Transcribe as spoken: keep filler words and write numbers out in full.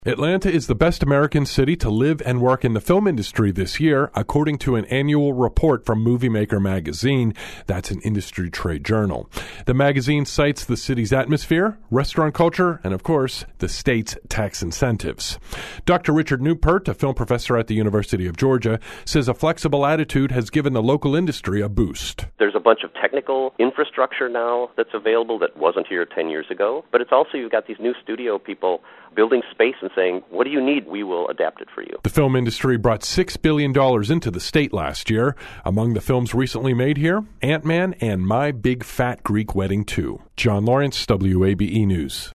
Atlanta is the best American city to live and work in the film industry this year, according to an annual report from Movie Maker magazine. That's an industry trade journal. The magazine cites the city's atmosphere, restaurant culture, and of course, the state's tax incentives. Doctor Richard Neupert, a film professor at the University of Georgia, says a flexible attitude has given the local industry a boost. There's a bunch of technical infrastructure now that's available that wasn't here ten years ago, but it's also you've got these new studio people building space and saying, what do you need? We will adapt it for you. The film industry brought six billion dollars into the state last year. Among the films recently made here, Ant-Man and My Big Fat Greek Wedding two. John Lawrence, W A B E News.